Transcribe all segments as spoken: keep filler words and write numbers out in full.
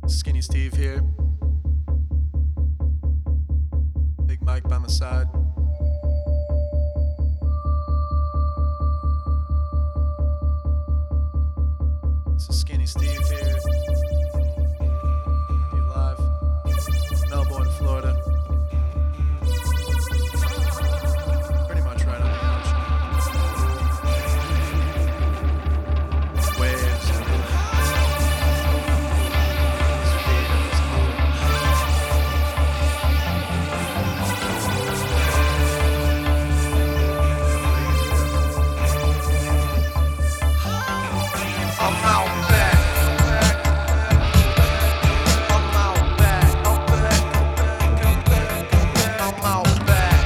Skinny Steve here. Big Mike by my side. This is Skinny Steve here. Be live. Melbourne, Florida. Pretty much right on the ocean. Waves and I'm out back. I'm out back. I'm back. I'm out back.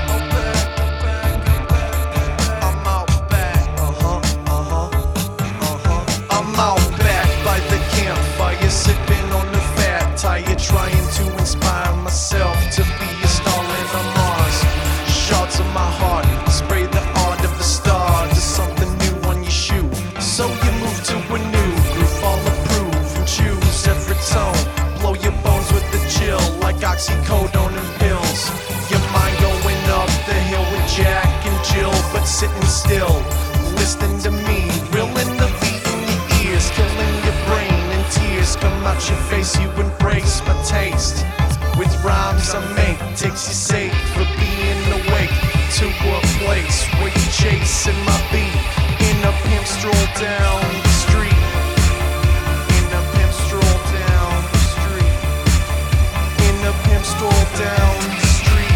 I'm out back. Uh-huh, uh-huh, uh-huh. I'm out back by the campfire, sipping on the fat tire, trying to inspire myself to be a starling on Mars. Shots of my heart, spray the art of a star. There's something new on your shoe, so you move to a new groove. Follow proof and choose every tone. Blow your bones with the chill, like oxycodone and pills. Your mind going up the hill with Jack and Jill, but sitting still, listening to me, reeling the beat in your ears, killing your brain, and tears come out your face. You embrace my taste with rhymes I make, takes you safe for being awake to a place where you chasing my beat. In a pimp stroll down the street. In a pimp stroll down the street. In a pimp stroll down the street.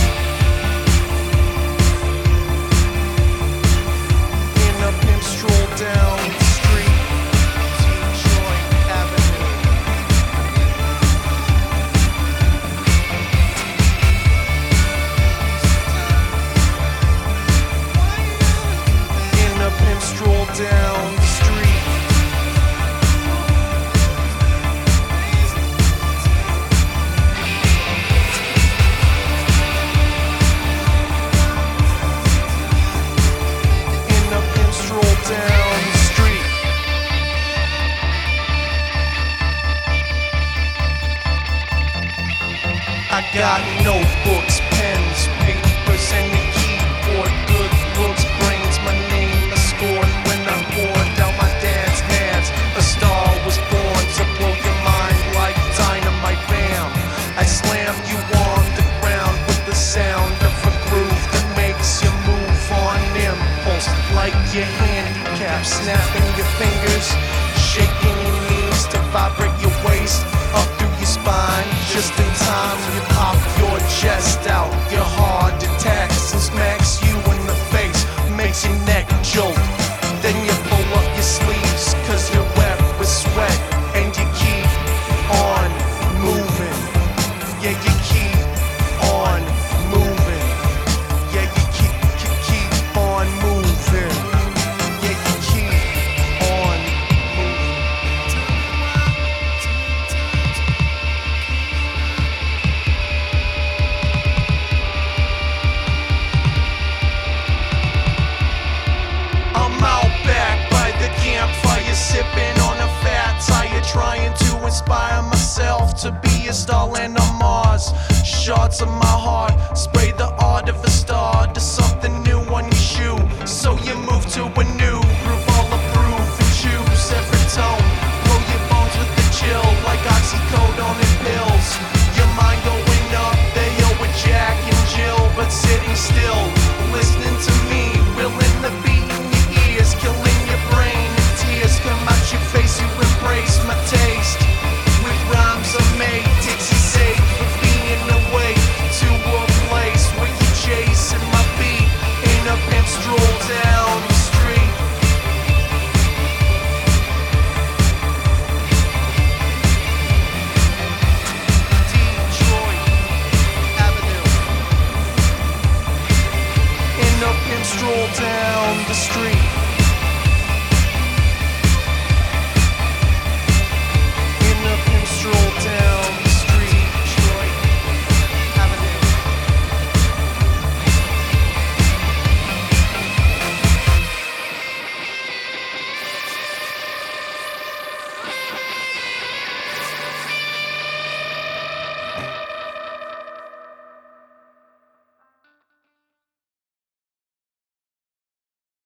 In a pimp stroll down the street. T-Joint Avenue. In a pimp stroll down the street. In a pimp stroll down the street. I got notebooks, pens, papers, and a keyboard. Good looks brings my name to score. When I poured out my dad's hands, a star was born to blow your mind like dynamite. Bam! I slam you on the ground with the sound of a groove that makes you move on impulse, like your handicap, snapping your fingers, shaking your knees to vibrate your waist up through your spine. Just in time, you pop your chest out. Your heart attacks and smacks you in the face, makes your neck jolt. Then you pull up your sleeves, cause you're wet with sweat, and you keep on moving. Yeah, you keep on moving. Yeah, you keep, keep, keep on moving. Yeah, you keep on moving. I'm out back by the campfire, sipping on a fat tire, trying to inspire myself to be a starland on Mars. Shots of my heart, spray the art of a star.